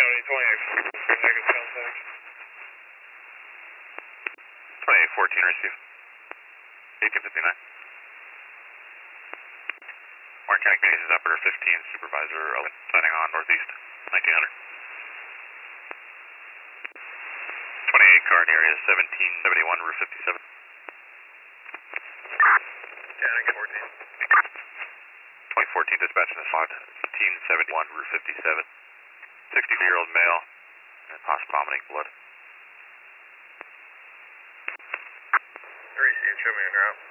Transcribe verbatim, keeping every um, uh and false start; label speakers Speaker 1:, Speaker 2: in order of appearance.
Speaker 1: County, twenty-eight, negative contact.
Speaker 2: twenty-eight fourteen, receive. eighteen fifty-nine. Warren County Communications Operator fifteen, Supervisor Owen, signing on Northeast, nineteen hundred. twenty-eight car in area, seventeen seventy-one, Route fifty-seven.
Speaker 1: County fourteen.
Speaker 2: twenty fourteen dispatch in the slot, seventeen seventy-one, Route fifty-seven. sixty-four-year-old male, and possible vomiting blood.
Speaker 1: Receive, show me your route.